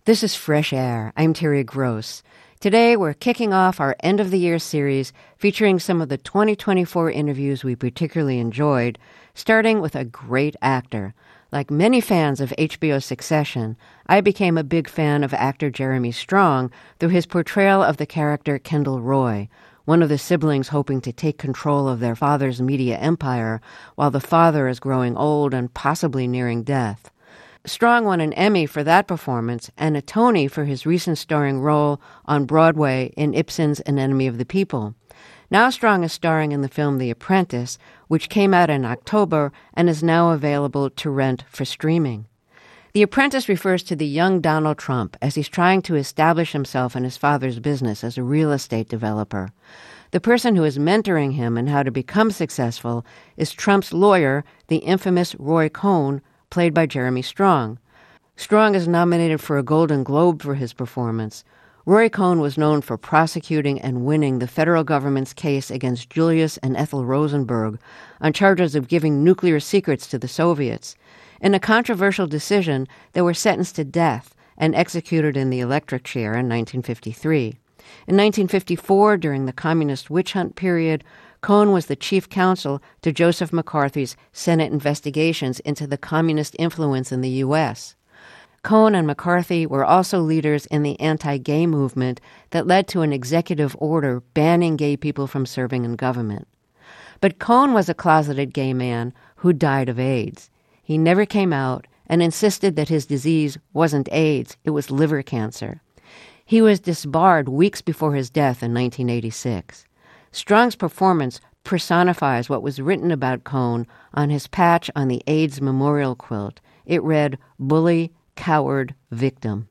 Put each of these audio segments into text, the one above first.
This is Fresh Air. I'm Terry Gross. Today, we're kicking off our end-of-the-year series featuring some of the 2024 interviews we particularly enjoyed, starting with a great actor. Like many fans of HBO's Succession, I became a big fan of actor Jeremy Strong through his portrayal of the character Kendall Roy, one of the siblings hoping to take control of their father's media empire while the father is growing old and possibly nearing death. Strong won an Emmy for that performance and a Tony for his recent starring role on Broadway in Ibsen's An Enemy of the People. Now Strong is starring in the film The Apprentice, which came out in October and is now available to rent for streaming. The Apprentice refers to the young Donald Trump as he's trying to establish himself in his father's business as a real estate developer. The person who is mentoring him in how to become successful is Trump's lawyer, the infamous Roy Cohn, played by Jeremy Strong. Strong is nominated for a Golden Globe for his performance. Roy Cohn was known for prosecuting and winning the federal government's case against Julius and Ethel Rosenberg on charges of giving nuclear secrets to the Soviets. In a controversial decision, they were sentenced to death and executed in the electric chair in 1953. In 1954, during the communist witch hunt period, Cohn was the chief counsel to Joseph McCarthy's Senate investigations into the communist influence in the U.S. Cohn and McCarthy were also leaders in the anti-gay movement that led to an executive order banning gay people from serving in government. But Cohn was a closeted gay man who died of AIDS. He never came out and insisted that his disease wasn't AIDS, it was liver cancer. He was disbarred weeks before his death in 1986. Strong's performance personifies what was written about Cohn on his patch on the AIDS memorial quilt. It read, "Bully, Coward, Victim."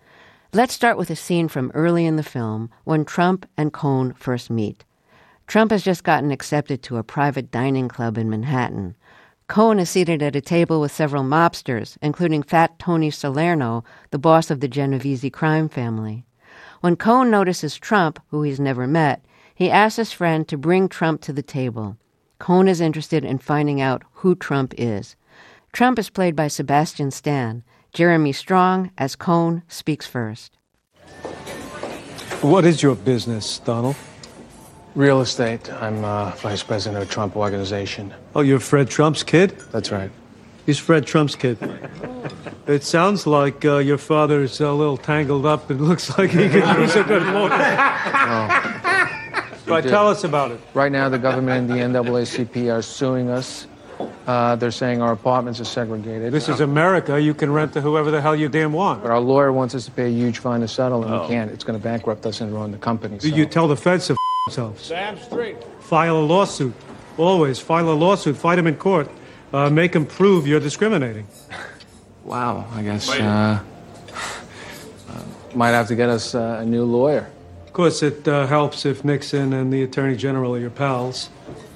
Let's start with a scene from early in the film when Trump and Cohn first meet. Trump has just gotten accepted to a private dining club in Manhattan. Cohn is seated at a table with several mobsters, including Fat Tony Salerno, the boss of the Genovese crime family. When Cohn notices Trump, who he's never met, he asks his friend to bring Trump to the table. Cohn is interested in finding out who Trump is. Trump is played by Sebastian Stan. Jeremy Strong, as Cohn, speaks first. What is your business, Donald? Real estate. I'm vice president of Trump Organization. Oh, you're Fred Trump's kid? That's right. He's Fred Trump's kid. It sounds like your father's a little tangled up. It looks like he could use a good lawyer. Right, tell us about it. Right now, the government and the NAACP are suing us. They're saying our apartments are segregated. This is America. You can rent to whoever the hell you damn want. But our lawyer wants us to pay a huge fine to settle, and we can't. It's going to bankrupt us and ruin the company. So. You tell the feds to themselves. Sam Street. File a lawsuit. Always file a lawsuit. Fight them in court. Make them prove you're discriminating. Wow, I guess might have to get us a new lawyer. Of course, it helps if Nixon and the Attorney General are your pals.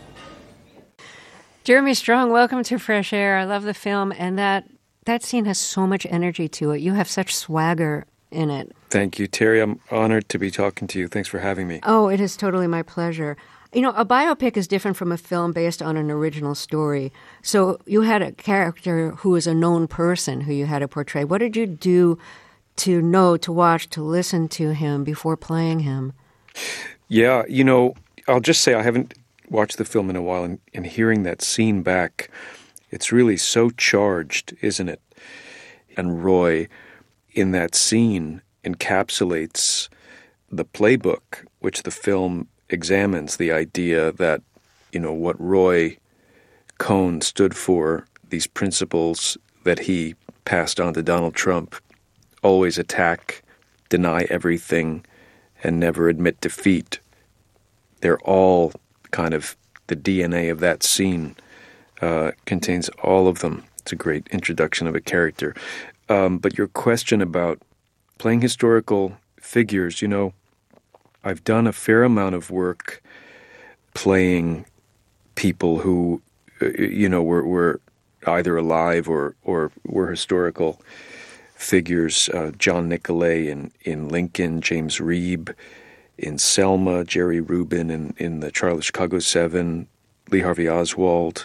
Jeremy Strong, welcome to Fresh Air. I love the film, and that scene has so much energy to it. You have such swagger in it. Thank you, Terry. I'm honored to be talking to you. Thanks for having me. Oh, it is totally my pleasure. You know, a biopic is different from a film based on an original story. So you had a character who is a known person who you had to portray. What did you do to know, to watch, to listen to him before playing him? Yeah, you know, I'll just say I haven't watched the film in a while, and hearing that scene back, it's really so charged, isn't it? And Roy, in that scene, encapsulates the playbook, which the film examines, the idea that, you know, what Roy Cohn stood for, these principles that he passed on to Donald Trump, always attack, deny everything, and never admit defeat. They're all kind of the DNA of that scene, contains all of them. It's a great introduction of a character. But your question about playing historical figures, you know, I've done a fair amount of work playing people who, you know, were either alive or were historical figures. John Nicolay in Lincoln, James Reeb in Selma, Jerry Rubin in the Trial of Chicago 7, Lee Harvey Oswald.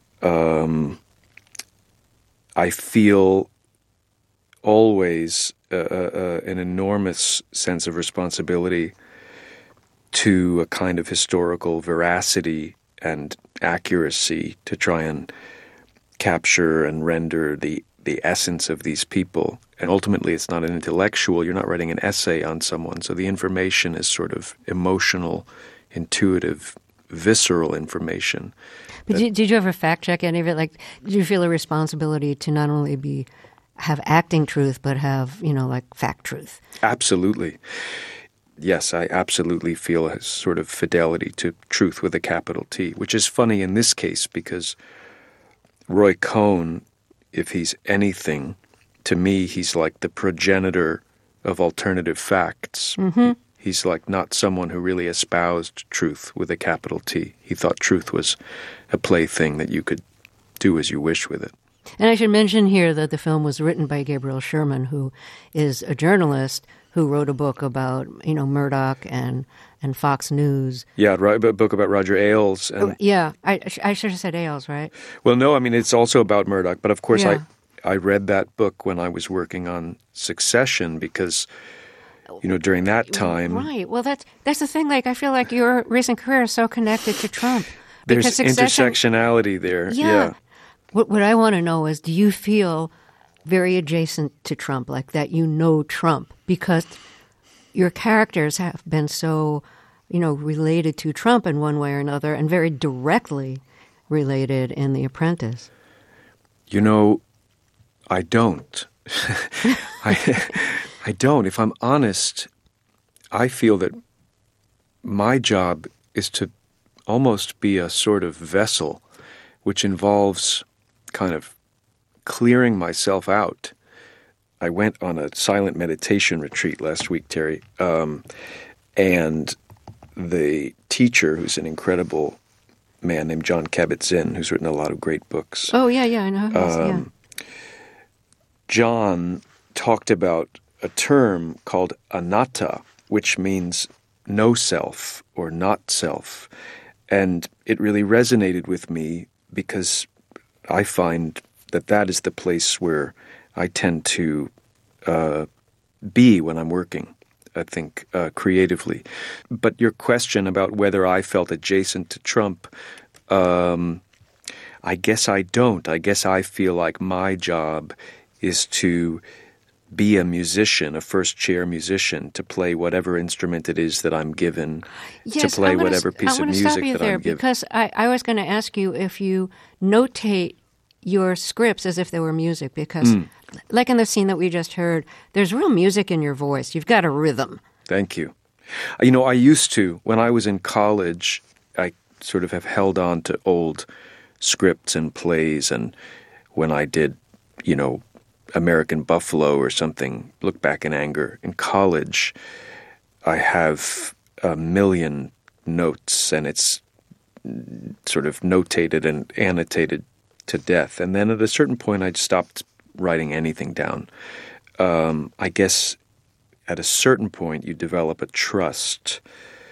I feel always an enormous sense of responsibility to a kind of historical veracity and accuracy to try and capture and render the essence of these people. And ultimately, it's not an intellectual. You're not writing an essay on someone. So the information is sort of emotional, intuitive, visceral information. But did you ever fact check any of it? Like, did you feel a responsibility to not only have acting truth, but have, like fact truth? Absolutely. Yes, I absolutely feel a sort of fidelity to truth with a capital T, which is funny in this case because Roy Cohn, if he's anything, to me, he's like the progenitor of alternative facts. Mm-hmm. He's like not someone who really espoused truth with a capital T. He thought truth was a plaything that you could do as you wish with it. And I should mention here that the film was written by Gabriel Sherman, who is a journalist who wrote a book about, Murdoch and Fox News. Yeah, a book about Roger Ailes. And, yeah, I should have said Ailes, right? Well, no, I mean, it's also about Murdoch. But of course, Yeah. I read that book when I was working on Succession because, during that time... Right. Well, that's the thing. Like, I feel like your recent career is so connected to Trump. There's Because Succession, intersectionality there. Yeah. What I want to know is, do you feel very adjacent to Trump, like that Trump? Because your characters have been so, related to Trump in one way or another and very directly related in The Apprentice. I don't. I don't. If I'm honest, I feel that my job is to almost be a sort of vessel, which involves kind of clearing myself out. I went on a silent meditation retreat last week, Terry, and the teacher, who's an incredible man named John Kabat-Zinn, who's written a lot of great books. Oh, yeah, I know. Yeah. John talked about a term called anatta, which means no self or not self. And it really resonated with me because I find that is the place where I tend to be when I'm working, I think, creatively. But your question about whether I felt adjacent to Trump, I guess I don't. I guess I feel like my job is to be a musician, a first-chair musician, to play whatever instrument it is that I'm given, to play whatever piece of music that I'm given. I want to stop you there because I was going to ask you if you notate your scripts as if they were music, because like in the scene that we just heard, there's real music in your voice. You've got a rhythm. Thank you. I used to, when I was in college, I sort of have held on to old scripts and plays, and when I did, American Buffalo or something, look back in anger. In college, I have a million notes, and it's sort of notated and annotated to death. And then at a certain point, I stopped writing anything down. I guess at a certain point, you develop a trust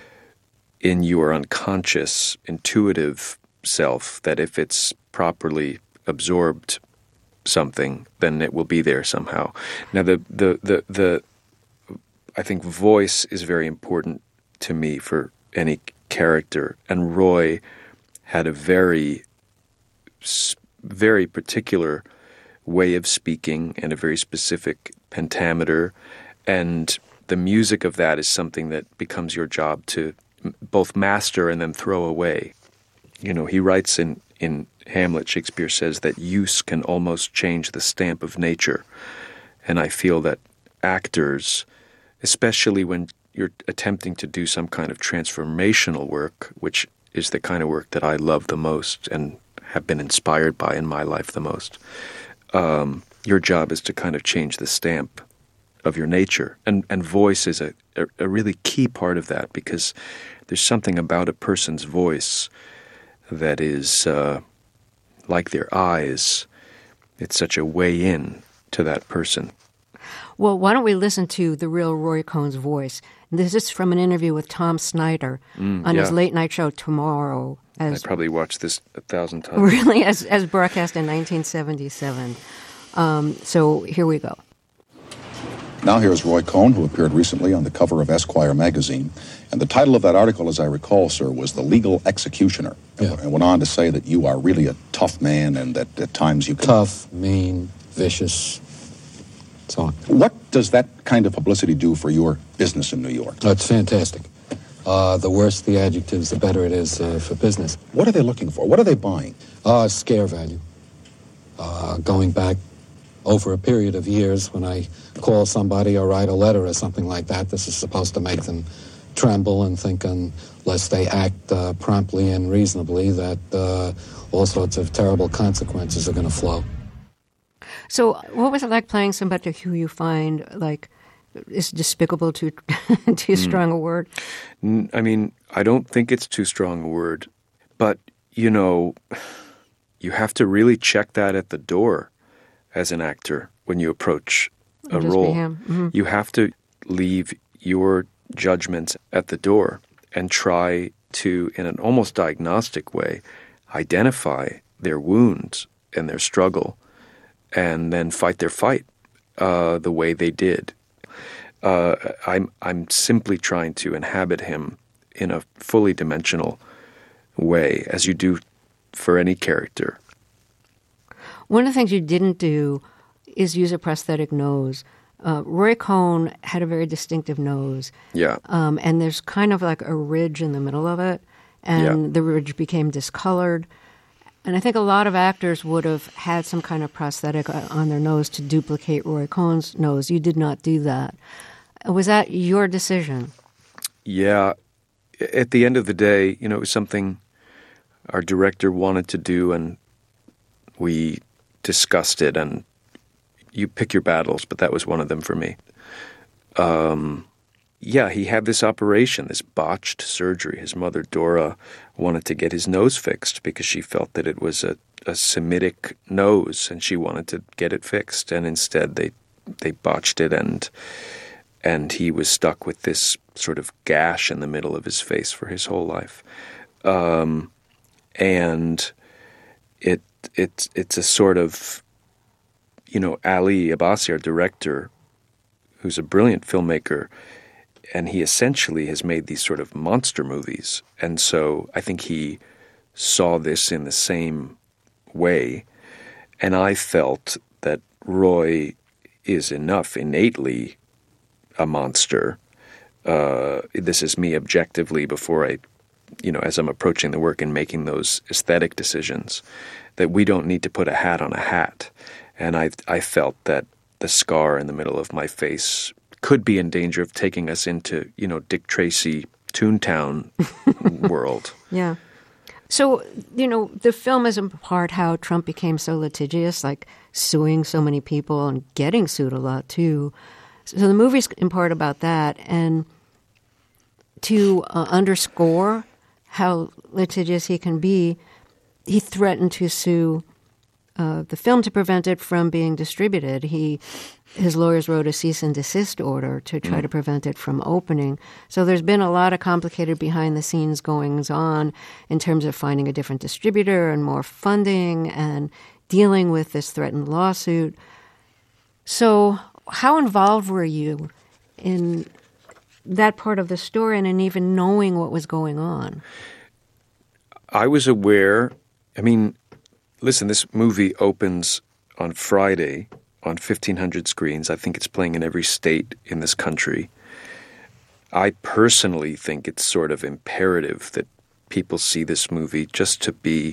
in your unconscious, intuitive self that if it's properly absorbed something, then it will be there somehow. Now, the I think voice is very important to me for any character, and Roy had a very, very particular way of speaking and a very specific pentameter, and the music of that is something that becomes your job to both master and then throw away. He writes in Hamlet, Shakespeare says that use can almost change the stamp of nature. And I feel that actors, especially when you're attempting to do some kind of transformational work, which is the kind of work that I love the most and have been inspired by in my life the most, your job is to kind of change the stamp of your nature. And voice is a really key part of that, because there's something about a person's voice that is like their eyes. It's such a way in to that person. Well, why don't we listen to the real Roy Cohn's voice? This is from an interview with Tom Snyder on his late night show Tomorrow. I probably watched this 1,000 times. Really, as broadcast in 1977. So here we go. Now here's Roy Cohn, who appeared recently on the cover of Esquire magazine. And the title of that article, as I recall, sir, was The Legal Executioner. Yeah. And went on to say that you are really a tough man and that at times you can... Tough, mean, vicious, so on. What does that kind of publicity do for your business in New York? It's fantastic. The worse the adjectives, the better it is for business. What are they looking for? What are they buying? Scare value. Going back over a period of years, when I call somebody or write a letter or something like that, this is supposed to make them tremble and think, unless they act promptly and reasonably, that all sorts of terrible consequences are going to flow. So what was it like playing somebody who you find, like, is despicable too strong a word? I mean, I don't think it's too strong a word. But, you know, you have to really check that at the door as an actor when you approach a role. Mm-hmm. You have to leave your judgments at the door and try to, in an almost diagnostic way, identify their wounds and their struggle and then fight their fight the way they did. I'm simply trying to inhabit him in a fully dimensional way, as you do for any character. One of the things you didn't do is use a prosthetic nose. Roy Cohn had a very distinctive nose. Yeah. And there's kind of like a ridge in the middle of it, and the ridge became discolored. And I think a lot of actors would have had some kind of prosthetic on their nose to duplicate Roy Cohn's nose. You did not do that. Was that your decision? Yeah. At the end of the day, you know, it was something our director wanted to do, and we discussed it, and you pick your battles, but that was one of them for me. He had this operation, this botched surgery. His mother, Dora, wanted to get his nose fixed because she felt that it was a Semitic nose, and she wanted to get it fixed. And instead they botched it, and he was stuck with this sort of gash in the middle of his face for his whole life. And it's a sort of, you know, Ali Abbasi, our director, who's a brilliant filmmaker, and he essentially has made these sort of monster movies. And so I think he saw this in the same way. And I felt that Roy is enough innately a monster. This is me objectively before I, you know, as I'm approaching the work and making those aesthetic decisions, that we don't need to put a hat on a hat. And I felt that the scar in the middle of my face could be in danger of taking us into, you know, Dick Tracy, Toontown world. Yeah. So, you know, the film is in part how Trump became so litigious, like suing so many people and getting sued a lot, too. So the movie's in part about that. And to underscore how litigious he can be, he threatened to sue the film to prevent it from being distributed. His lawyers wrote a cease and desist order to try to prevent it from opening. So there's been a lot of complicated behind-the-scenes goings-on in terms of finding a different distributor and more funding and dealing with this threatened lawsuit. So how involved were you in that part of the story and in even knowing what was going on? I was aware. I mean, listen, this movie opens on Friday on 1,500 screens. I think it's playing in every state in this country. I personally think it's sort of imperative that people see this movie just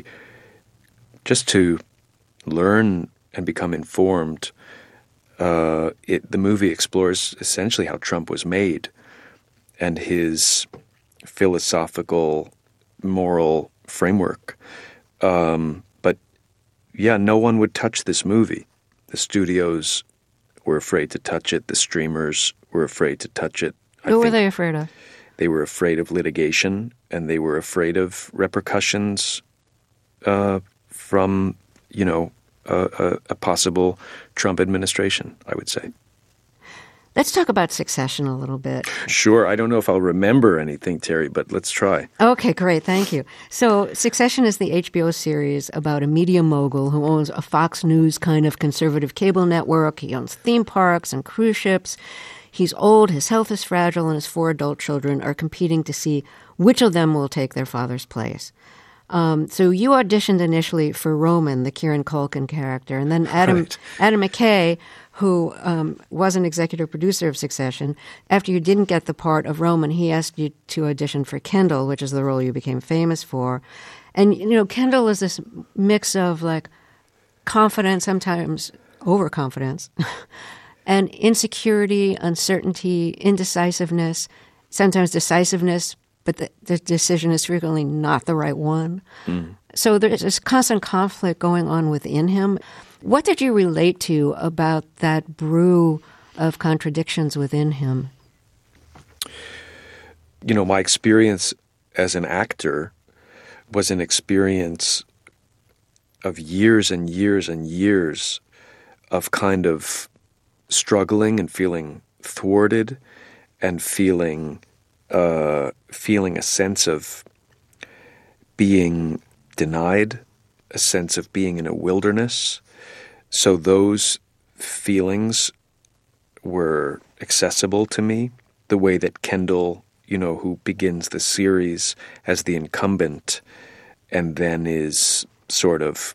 to learn and become informed. The movie explores essentially how Trump was made and his philosophical, moral framework. But yeah, no one would touch this movie. The studios were afraid to touch it. The streamers were afraid to touch it. What were they afraid of? They were afraid of litigation, and they were afraid of repercussions from, you know, a possible Trump administration, I would say. Let's talk about Succession a little bit. Sure. I don't know if I'll remember anything, Terry, but let's try. Okay, great. Thank you. So Succession is the HBO series about a media mogul who owns a Fox News kind of conservative cable network. He owns theme parks and cruise ships. He's old, his health is fragile, and his 4 adult children are competing to see which of them will take their father's place. So you auditioned initially for Roman, the Kieran Culkin character, and then Adam McKay, who was an executive producer of Succession. After you didn't get the part of Roman, he asked you to audition for Kendall, which is the role you became famous for. And, Kendall is this mix of, like, confidence, sometimes overconfidence, and insecurity, uncertainty, indecisiveness, sometimes decisiveness, but the decision is frequently not the right one. So there's this constant conflict going on within him. What did you relate to about that brew of contradictions within him? My experience as an actor was an experience of years and years and years of kind of struggling and feeling thwarted and feeling a sense of being denied, a sense of being in a wilderness. So those feelings were accessible to me, the way that Kendall, who begins the series as the incumbent and then is sort of,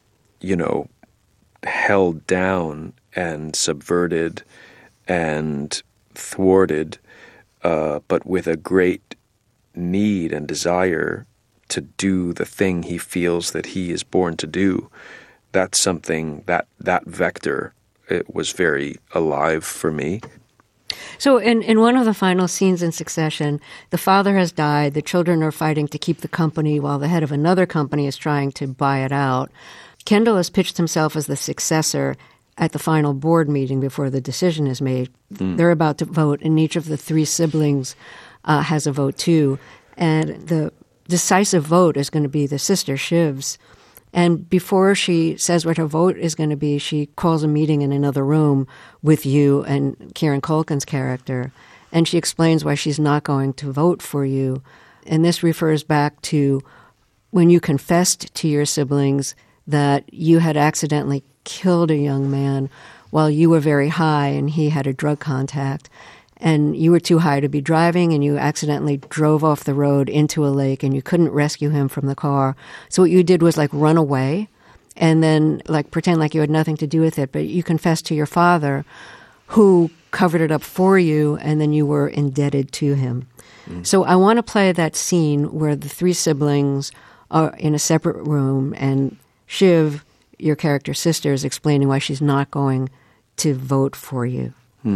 held down and subverted and thwarted, but with a great need and desire to do the thing he feels that he is born to do. That's something that vector, it was very alive for me. So in one of the final scenes in Succession, the father has died, the children are fighting to keep the company while the head of another company is trying to buy it out. Kendall has pitched himself as the successor at the final board meeting before the decision is made. They're about to vote, and each of the 3 siblings has a vote too. And the decisive vote is going to be the sister Shiv's. And before she says what her vote is going to be, she calls a meeting in another room with you and Kieran Culkin's character. And she explains why she's not going to vote for you. And this refers back to when you confessed to your siblings that you had accidentally killed a young man while you were very high and he had a drug contact. And you were too high to be driving, and you accidentally drove off the road into a lake, and you couldn't rescue him from the car. So what you did was, like, run away and then, like, pretend like you had nothing to do with it. But you confessed to your father, who covered it up for you, and then you were indebted to him. So I want to play that scene where the 3 siblings are in a separate room, and Shiv, your character's sister, is explaining why she's not going to vote for you.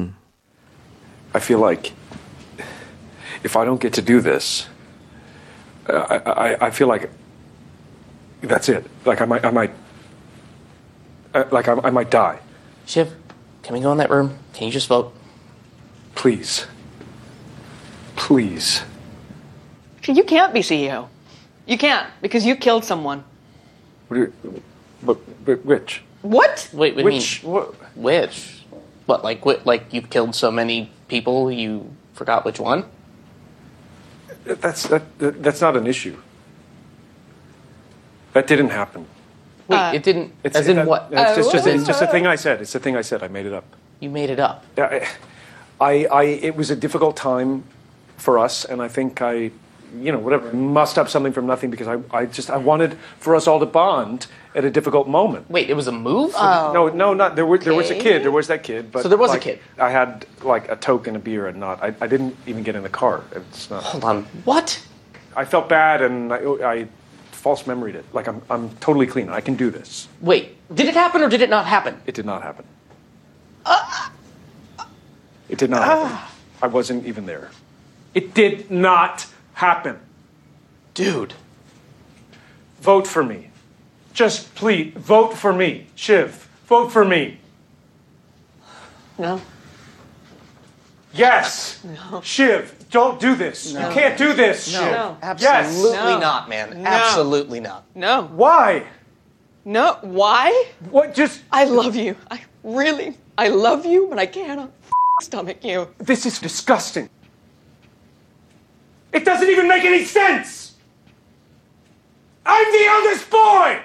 I feel like if I don't get to do this, I feel like that's it. Like I might die. Shiv, can we go in that room? Can you just vote? Please. You can't be CEO. You can't, because you killed someone. But which? What? Wait, Which? which? What, like you've killed so many people you forgot which one? That's not an issue. That didn't happen. Wait, it didn't. What? It's just a thing I said. It's a thing I said. I made it up. You made it up. It was a difficult time for us, and I think I mussed up something from nothing because I wanted for us all to bond at a difficult moment. Wait, it was a move? No, not there was a kid. There was that kid, but so there was a kid. I had like a Coke and a beer, and I didn't even get in the car. It's not. Hold on. What? I felt bad, and I false memoried it. Like I'm totally clean. I can do this. Wait, did it happen or did it not happen? It did not happen. It did not happen. I wasn't even there. It did not happen. Dude. Vote for me. Just please, vote for me. Shiv, vote for me. No. Yes. No. Shiv, don't do this. No. You can't do this, Shiv. No. Absolutely Yes. not, man. No. Absolutely not. No. Why? No. Why? What? Just. I love you. I love you, but I can't stomach you. This is disgusting. It doesn't even make any sense! I'm the eldest boy!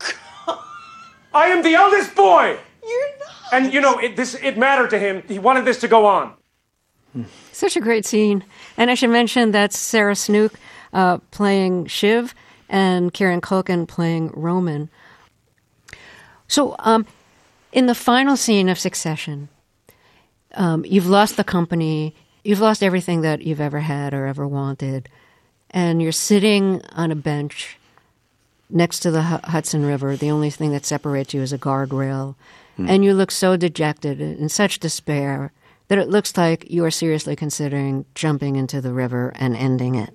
I am the eldest boy! You're not. And, you know, it mattered to him. He wanted this to go on. Such a great scene. And I should mention that's Sarah Snook playing Shiv and Kieran Culkin playing Roman. So in the final scene of Succession, you've lost the company, you've lost everything that you've ever had or ever wanted, and you're sitting on a bench next to the Hudson River. The only thing that separates you is a guardrail. And you look so dejected, in such despair, that it looks like you are seriously considering jumping into the river and ending it.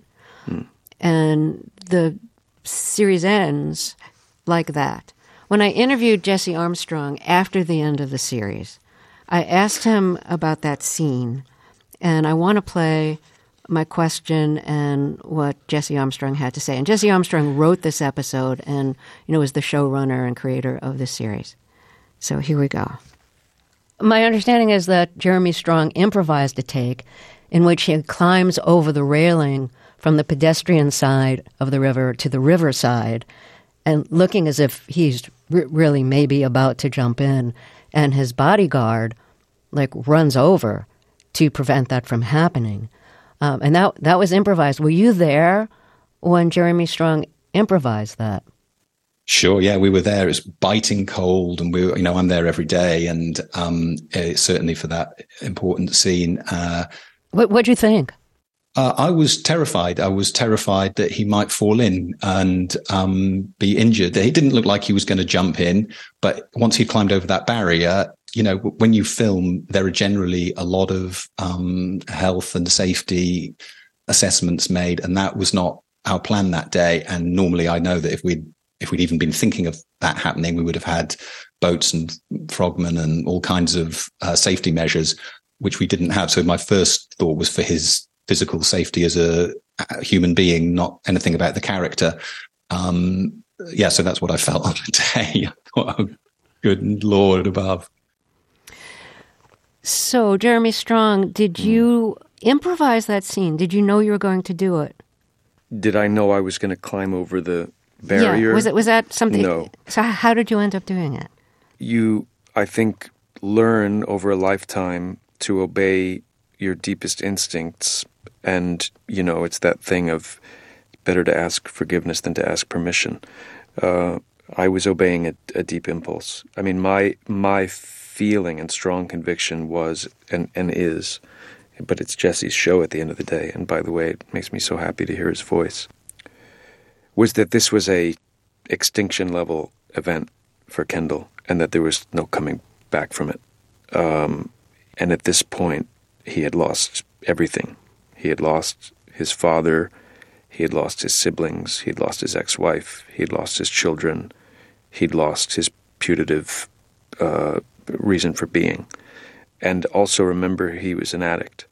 And the series ends like that. When I interviewed Jesse Armstrong after the end of the series, I asked him about that scene, and I want to play my question and what Jesse Armstrong had to say. And Jesse Armstrong wrote this episode and, you know, was the showrunner and creator of this series. So here we go. My understanding is that Jeremy Strong improvised a take in which he climbs over the railing from the pedestrian side of the river to the riverside and looking as if he's really maybe about to jump in, and his bodyguard runs over to prevent that from happening. And that was improvised. Were you there when Jeremy Strong improvised that? Sure. Yeah, we were there. It's biting cold, and I'm there every day, and certainly for that important scene. What'd you think? I was terrified. I was terrified that he might fall in and be injured. He didn't look like he was going to jump in, but once he climbed over that barrier, when you film, there are generally a lot of health and safety assessments made, and that was not our plan that day. And normally, I know that if we'd even been thinking of that happening, we would have had boats and frogmen and all kinds of safety measures, which we didn't have. So my first thought was for his physical safety as a human being, not anything about the character. So that's what I felt on the day. Oh, good Lord above. So, Jeremy Strong, did you improvise that scene? Did you know you were going to do it? Did I know I was going to climb over the barrier? Yeah. Was that something? No. So how did you end up doing it? You, I think, learn over a lifetime to obey your deepest instincts. And, it's that thing of better to ask forgiveness than to ask permission. I was obeying a deep impulse. I mean, my feeling and strong conviction was and is, but it's Jesse's show at the end of the day. And by the way, it makes me so happy to hear his voice. Was that this was a extinction level event for Kendall, and that there was no coming back from it. And at this point, he had lost everything. He had lost his father, he had lost his siblings, he had lost his ex-wife, he had lost his children, he'd lost his putative reason for being. And also remember, he was an addict.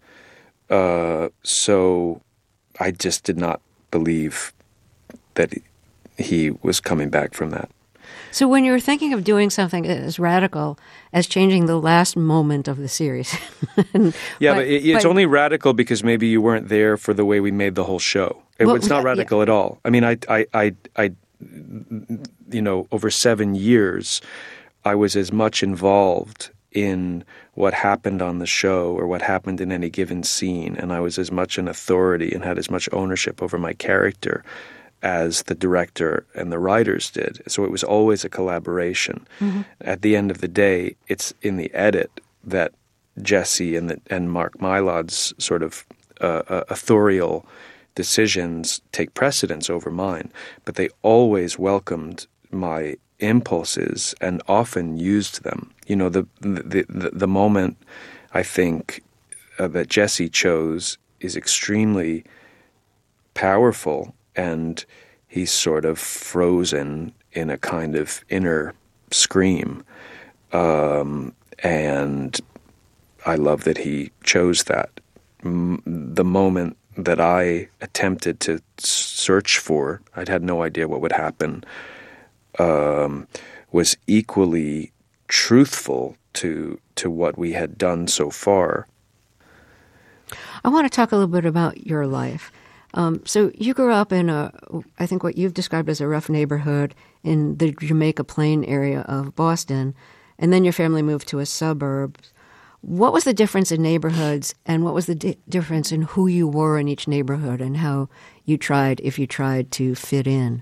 So I just did not believe that he was coming back from that. So when you were thinking of doing something as radical as changing the last moment of the series. but it's only radical because maybe you weren't there for the way we made the whole show. It's not radical at all. I mean, I over 7 years, I was as much involved in what happened on the show or what happened in any given scene, and I was as much an authority and had as much ownership over my character as the director and the writers did. So it was always a collaboration. Mm-hmm. At the end of the day, it's in the edit that Jesse and Mark Mylod's sort of authorial decisions take precedence over mine, but they always welcomed my impulses and often used them. The moment I think that Jesse chose is extremely powerful, and he's sort of frozen in a kind of inner scream. And I love that he chose that. The moment that I attempted to search for, I'd had no idea what would happen, was equally truthful to what we had done so far. I want to talk a little bit about your life. So you grew up in I think what you've described as a rough neighborhood in the Jamaica Plain area of Boston, and then your family moved to a suburb. What was the difference in neighborhoods, and what was the difference in who you were in each neighborhood and how you tried, if you tried, to fit in?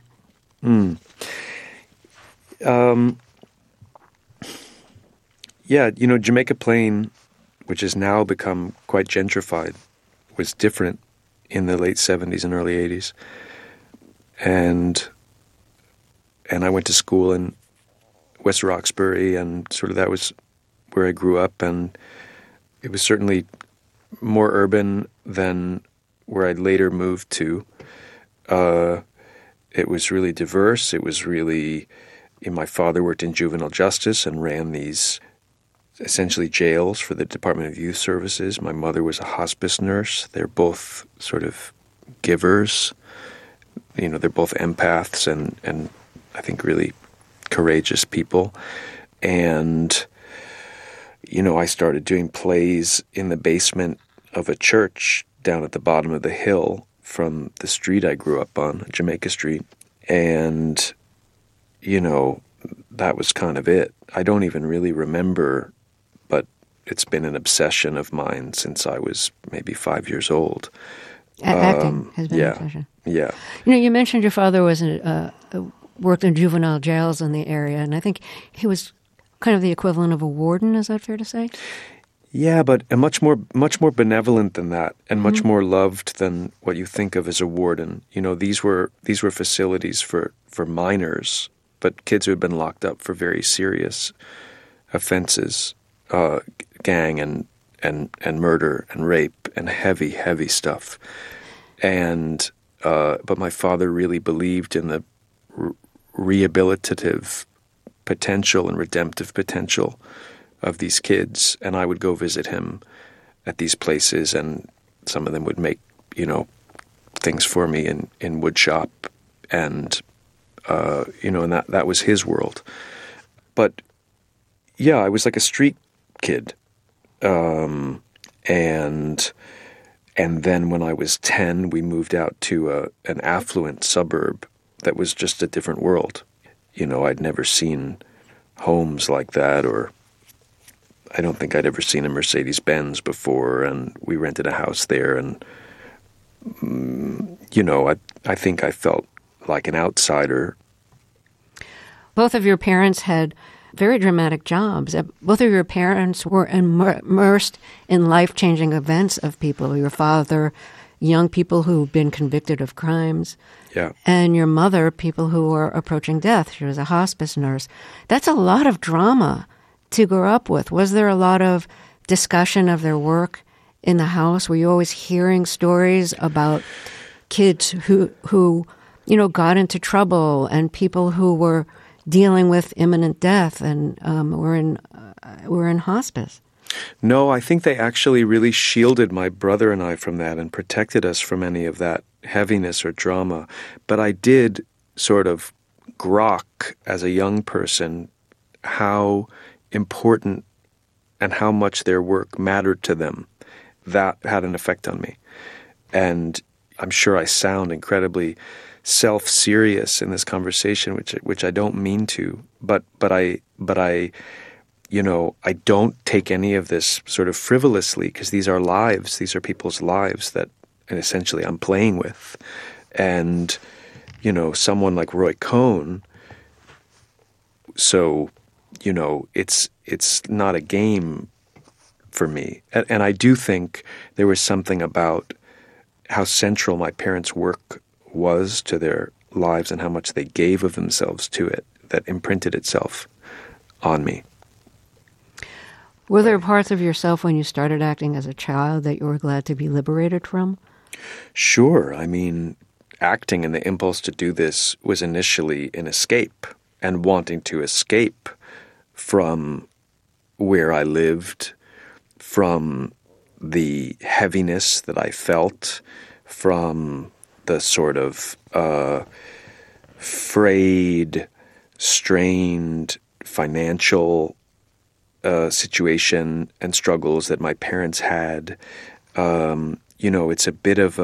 Yeah, Jamaica Plain, which has now become quite gentrified, was different in the late 70s and early 80s. And I went to school in West Roxbury, and sort of that was where I grew up, and it was certainly more urban than where I'd later moved to. It was really diverse. It was really... My father worked in juvenile justice and ran these essentially jails for the Department of Youth Services. My mother was a hospice nurse. They're both sort of givers. They're both empaths and I think really courageous people. And, I started doing plays in the basement of a church down at the bottom of the hill from the street I grew up on, Jamaica Street. And, that was kind of it. I don't even really remember, but it's been an obsession of mine since I was maybe 5 years old. Acting has been an obsession. Yeah. You mentioned your father worked in juvenile jails in the area, and I think he was kind of the equivalent of a warden. Is that fair to say? Yeah, but much more benevolent than that, and much more loved than what you think of as a warden. These were facilities for minors, but kids who had been locked up for very serious offenses, gang and murder and rape and heavy stuff. And but my father really believed in the rehabilitative potential and redemptive potential of these kids, and I would go visit him at these places, and some of them would make, things for me in wood shop, and and that was his world. But yeah, I was like a street kid, and then when I was 10, we moved out to an affluent suburb that was just a different world. I'd never seen homes like that, or I don't think I'd ever seen a Mercedes-Benz before, and we rented a house there, and, I think I felt like an outsider. Both of your parents had very dramatic jobs. Both of your parents were immersed in life-changing events of people. Your father, young people who've been convicted of crimes. Yeah. And your mother, people who were approaching death. She was a hospice nurse. That's a lot of drama to grow up with. Was there a lot of discussion of their work in the house? Were you always hearing stories about kids who got into trouble, and people who were dealing with imminent death and were in hospice? No, I think they actually really shielded my brother and I from that and protected us from any of that heaviness or drama. But I did sort of grok as a young person how important and how much their work mattered to them. That had an effect on me. And I'm sure I sound incredibly self-serious in this conversation, which I don't mean to, but I don't take any of this sort of frivolously, because these are lives. These are people's lives that, and essentially, I'm playing with. And someone like Roy Cohn. So, it's not a game for me. And I do think there was something about how central my parents' work was to their lives and how much they gave of themselves to it that imprinted itself on me. Were there parts of yourself when you started acting as a child that you were glad to be liberated from? Sure. I mean, acting and the impulse to do this was initially an escape, and wanting to escape from where I lived, from the heaviness that I felt, from the sort of frayed, strained financial situation and struggles that my parents had, it's a bit of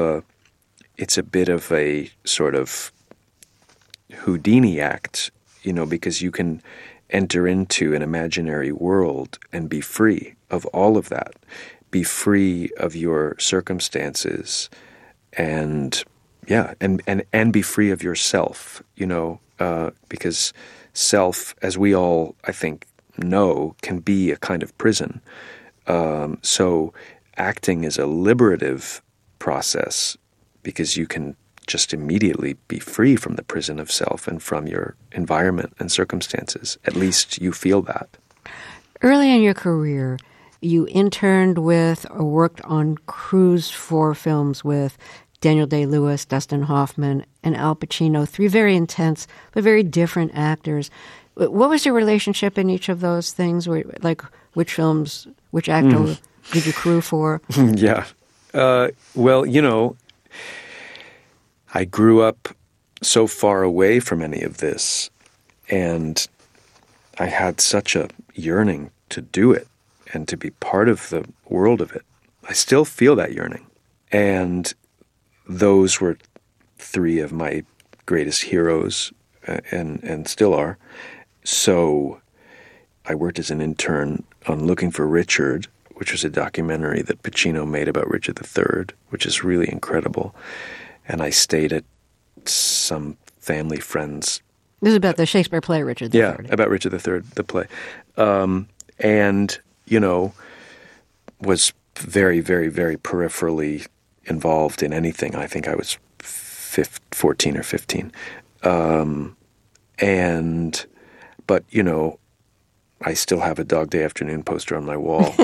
a sort of Houdini act, because you can enter into an imaginary world and be free of all of that, be free of your circumstances, and be free of yourself, because self, as we all, I think, know, can be a kind of prison. So acting is a liberative process because you can just immediately be free from the prison of self and from your environment and circumstances. At least you feel that. Early in your career, you interned with or worked on crews for films with Daniel Day-Lewis, Dustin Hoffman, and Al Pacino, 3 very intense but very different actors. What was your relationship in each of those things? Like, which films, which actor did you crew for? Yeah. Well, I grew up so far away from any of this, and I had such a yearning to do it and to be part of the world of it. I still feel that yearning. And those were 3 of my greatest heroes, and still are. So I worked as an intern on Looking for Richard, which was a documentary that Pacino made about Richard III, which is really incredible. And I stayed at some family friends. This is about the Shakespeare play, Richard III. Yeah, about Richard III, the play. And, was very, very, very peripherally involved in anything. I think I was 14 or 15. But I still have a Dog Day Afternoon poster on my wall.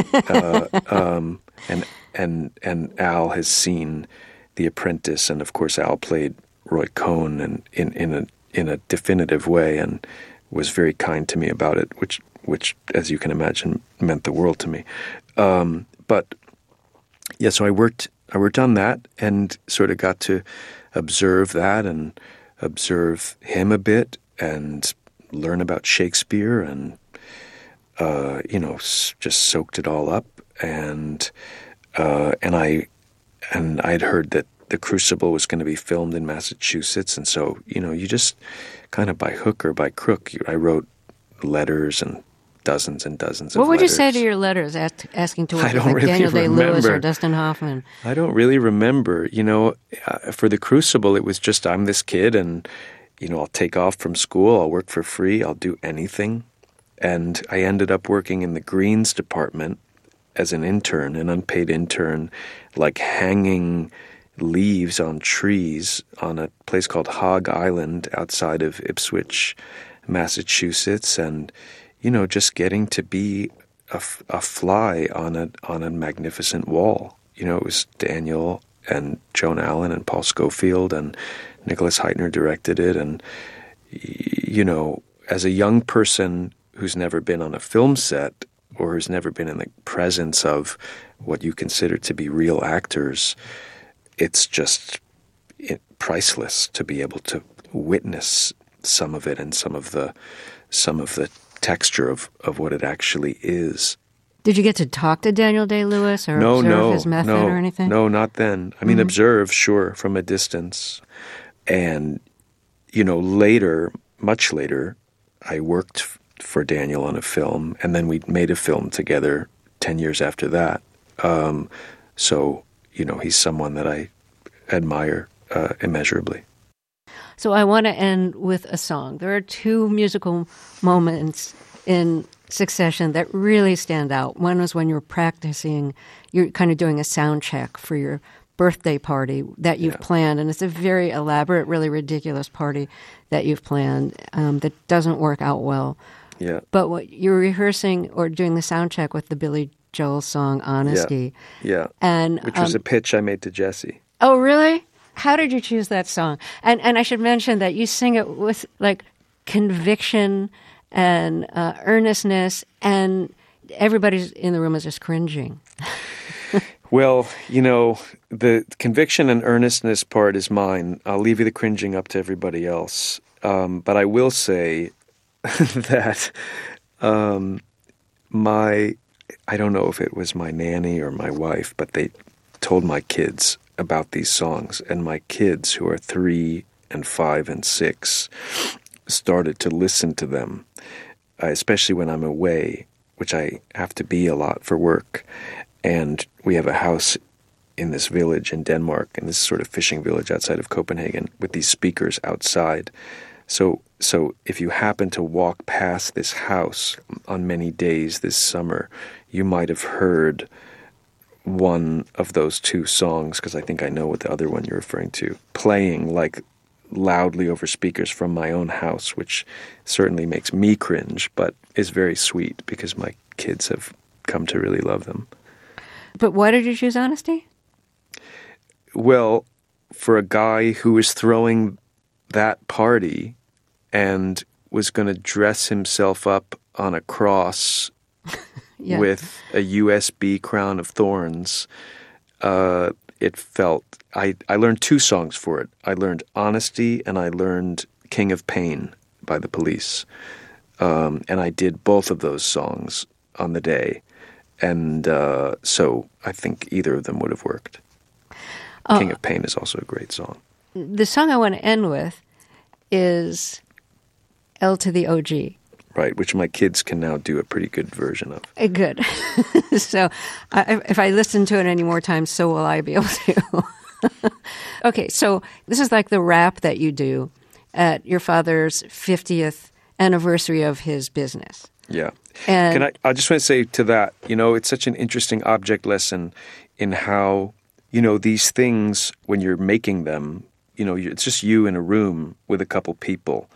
And Al has seen The Apprentice, and of course Al played Roy Cohn and in a definitive way, and was very kind to me about it, which as you can imagine meant the world to me. But yeah, so I worked on that and sort of got to observe that and observe him a bit and learn about Shakespeare and just soaked it all up. And I'd heard that The Crucible was going to be filmed in Massachusetts, and so you just kind of by hook or by crook, I wrote letters and dozens and dozens of letters. What would you say to your letters asking to work with really Daniel Day-Lewis or Dustin Hoffman? I don't really remember. For The Crucible, it was just I'm this kid, and I'll take off from school, I'll work for free, I'll do anything. And I ended up working in the greens department as an intern, an unpaid intern, like hanging leaves on trees on a place called Hog Island outside of Ipswich, Massachusetts, and just getting to be a fly on a magnificent wall. It was Daniel and Joan Allen and Paul Scofield, and Nicholas Heitner directed it. And as a young person who's never been on a film set or who's never been in the presence of what you consider to be real actors, it's just priceless to be able to witness some of it and some of the texture of what it actually is. Did you get to talk to Daniel Day-Lewis or observe his method or anything? No, not then. I mean, observe, sure, from a distance. And, later, much later, I worked for Daniel on a film, and then we made a film together 10 years after that. So, he's someone that I admire immeasurably. So I want to end with a song. There are 2 musical moments in succession that really stand out. One was when you were practicing, you're kind of doing a sound check for your birthday party that you've planned, and it's a very elaborate, really ridiculous party that you've planned that doesn't work out well. Yeah. But what you're rehearsing or doing the sound check with the Billy Joel song "Honesty." Yeah. And which was a pitch I made to Jesse. Oh, really? How did you choose that song? And I should mention that you sing it with like conviction and earnestness, and everybody in the room is just cringing. Well, the conviction and earnestness part is mine. I'll leave you the cringing up to everybody else. But I will say that I don't know if it was my nanny or my wife, but told my kids about these songs, and my kids, who are 3 and 5 and 6, started to listen to them, especially when I'm away, which I have to be a lot for work. And we have a house in this village in Denmark, in this sort of fishing village outside of Copenhagen, with these speakers outside. So if you happen to walk past this house on many days this summer, you might have heard one of those 2 songs, because I think I know what the other one you're referring to, playing like loudly over speakers from my own house, which certainly makes me cringe, but is very sweet because my kids have come to really love them. But why did you choose Honesty? Well, for a guy who was throwing that party and was going to dress himself up on a cross with a USB crown of thorns, it felt... I learned 2 songs for it. I learned Honesty and I learned King of Pain by The Police. And I did both of those songs on the day. And so I think either of them would have worked. King of Pain is also a great song. The song I want to end with is L to the OG. Right, which my kids can now do a pretty good version of. Good. So if I listen to it any more times, so will I be able to. Okay, so this is like the rap that you do at your father's 50th anniversary of his business. Yeah. And I just want to say to that, it's such an interesting object lesson in how, these things, when you're making them, it's just you in a room with a couple people.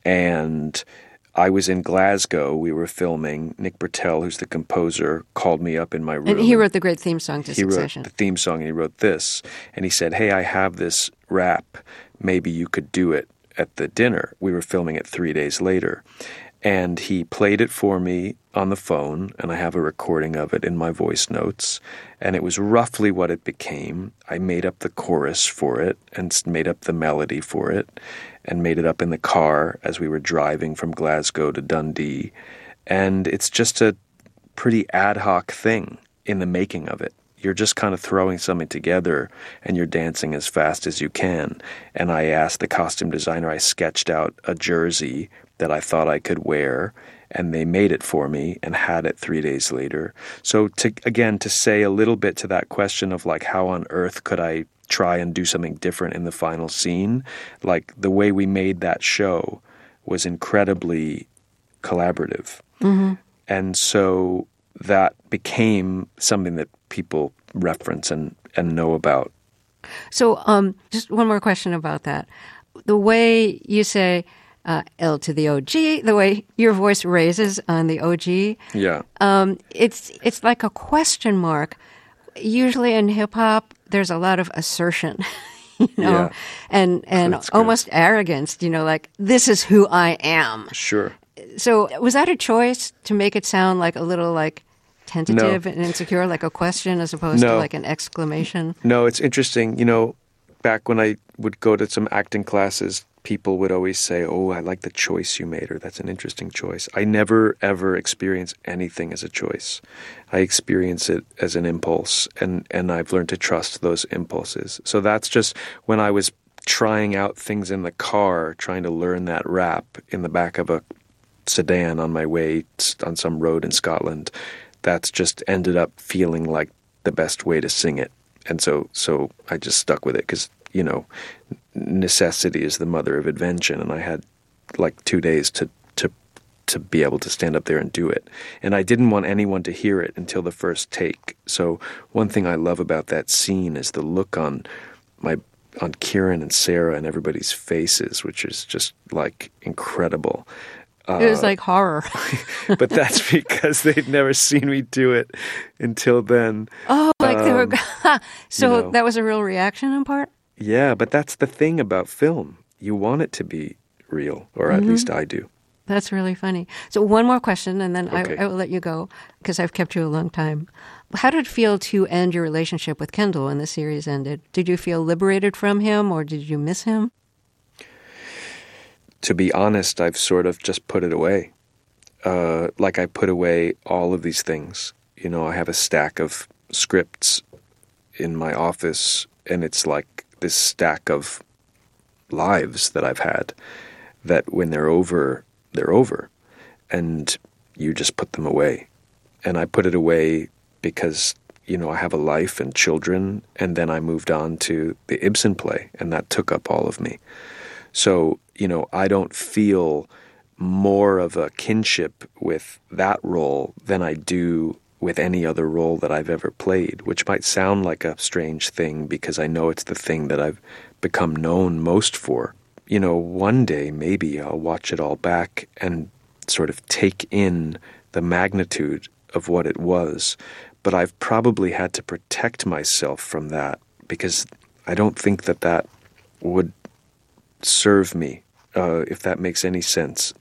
And I was in Glasgow. We were filming. Nick Britell, who's the composer, called me up in my room. And he wrote the great theme song to Succession. He wrote the theme song, and he wrote this. And he said, hey, I have this rap. Maybe you could do it at the dinner. We were filming it 3 days later. And he played it for me on the phone, and I have a recording of it in my voice notes. And it was roughly what it became. I made up the chorus for it and made up the melody for it and made it up in the car as we were driving from Glasgow to Dundee. And it's just a pretty ad hoc thing in the making of it. You're just kind of throwing something together and you're dancing as fast as you can. And I asked the costume designer, I sketched out a jersey that I thought I could wear, and they made it for me and had it 3 days later. So to say a little bit to that question of like, how on earth could I try and do something different in the final scene? Like, the way we made that show was incredibly collaborative. Mm-hmm. And so that became something that people reference and know about. So just one more question about that. The way you say L to the OG, the way your voice raises on the OG, it's like a question mark. Usually in hip-hop, there's a lot of assertion, and almost arrogance, like, this is who I am. Sure. So was that a choice to make it sound like a little like tentative and insecure, like a question as opposed to like an exclamation? No, it's interesting. Back when I would go to some acting classes, people would always say, oh, I like the choice you made, or that's an interesting choice. I never, ever experience anything as a choice. I experience it as an impulse, and I've learned to trust those impulses. So that's just when I was trying out things in the car, trying to learn that rap in the back of a sedan on my way on some road in Scotland. That's just ended up feeling like the best way to sing it. And so I just stuck with it because, necessity is the mother of invention. And I had like 2 days to be able to stand up there and do it. And I didn't want anyone to hear it until the first take. So one thing I love about that scene is the look on Kieran and Sarah and everybody's faces, which is just like incredible. It was like horror. But that's because they'd never seen me do it until then. Oh, like they were... So that was a real reaction in part? Yeah, but that's the thing about film. You want it to be real, or at least I do. That's really funny. So one more question, and then Okay. I will let you go, because I've kept you a long time. How did it feel to end your relationship with Kendall when the series ended? Did you feel liberated from him, or did you miss him? To be honest, I've sort of just put it away. Like I put away all of these things. I have a stack of scripts in my office, and it's like this stack of lives that I've had that when they're over, they're over. And you just put them away. And I put it away because, I have a life and children, and then I moved on to the Ibsen play, and that took up all of me. So, I don't feel more of a kinship with that role than I do with any other role that I've ever played, which might sound like a strange thing because I know it's the thing that I've become known most for. One day maybe I'll watch it all back and sort of take in the magnitude of what it was. But I've probably had to protect myself from that because I don't think that would serve me, if that makes any sense.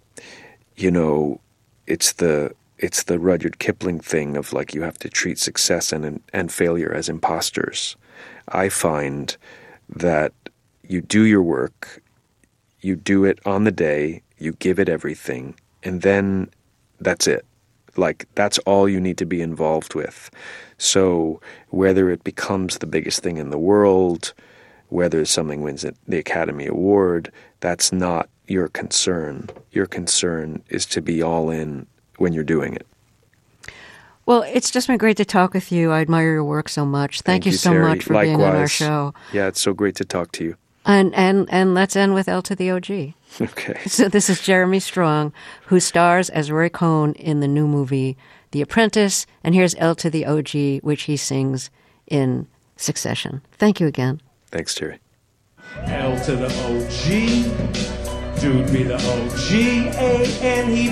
It's the Rudyard Kipling thing of like you have to treat success and failure as imposters. I find that you do your work, you do it on the day, you give it everything, and then that's it. Like, that's all you need to be involved with. So whether it becomes the biggest thing in the world, whether something wins the Academy Award, that's not your concern. Your concern is to be all in when you're doing it. Well, it's just been great to talk with you. I admire your work so much. Thank you so Terry. much for Likewise. being on our show. Yeah, it's so great to talk to you. And let's end with L to the OG. Okay. So this is Jeremy Strong, who stars as Roy Cohn in the new movie The Apprentice. And here's L to the OG, which he sings in succession. Thank you again. Thanks, Terry. L to the OG, dude be the OG, and he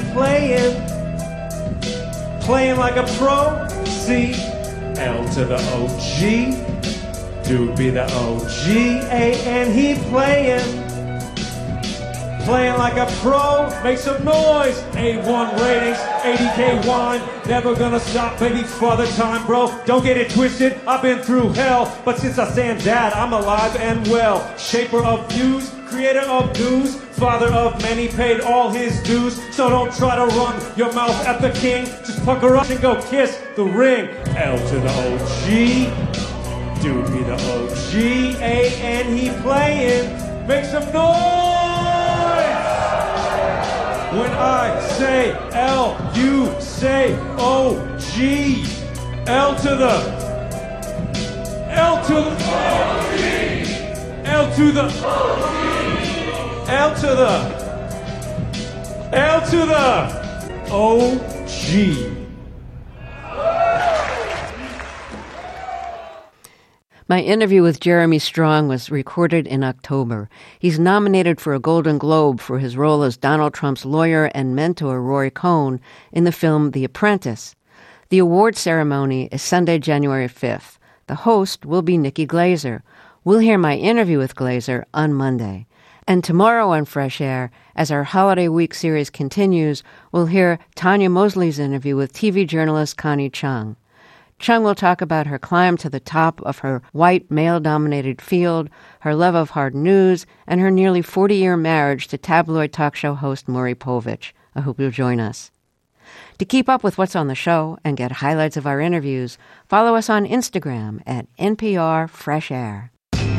playing like a pro. See, L to the OG, dude be the OG, and he playing like a pro. Make some noise. A1 ratings, 80K wine. Never gonna stop, baby, Father Time, bro. Don't get it twisted. I've been through hell, but since I stand dad, I'm alive and well. Shaper of views, creator of news, father of many, paid all his dues. So don't try to run your mouth at the king. Just pucker up and go kiss the ring. L to the OG, dude be the OG, and he playing. Make some noise. When I say L, you say O-G. L to the OG. L to the L to the OG. My interview with Jeremy Strong was recorded in October. He's nominated for a Golden Globe for his role as Donald Trump's lawyer and mentor, Roy Cohn, in the film The Apprentice. The award ceremony is Sunday, January 5th. The host will be Nikki Glaser. We'll hear my interview with Glaser on Monday. And tomorrow on Fresh Air, as our Holiday Week series continues, we'll hear Tanya Mosley's interview with TV journalist Connie Chung. Chung will talk about her climb to the top of her white, male-dominated field, her love of hard news, and her nearly 40-year marriage to tabloid talk show host Maury Povich. I hope you'll join us. To keep up with what's on the show and get highlights of our interviews, follow us on Instagram at NPR Fresh Air.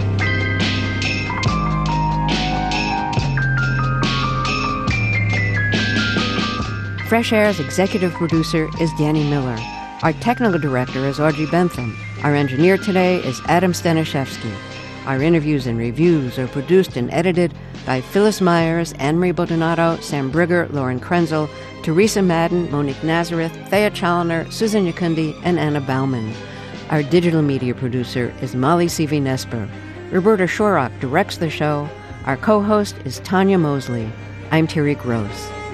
Fresh Air's executive producer is Danny Miller. Our technical director is Audrey Bentham. Our engineer today is Adam Staniszewski. Our interviews and reviews are produced and edited by Phyllis Myers, Anne-Marie Bodonato, Sam Brigger, Lauren Krenzel, Teresa Madden, Monique Nazareth, Thea Challoner, Susan Yakundi, and Anna Bauman. Our digital media producer is Molly C.V. Roberta Shorrock directs the show. Our co-host is Tanya Mosley. I'm Terry Gross.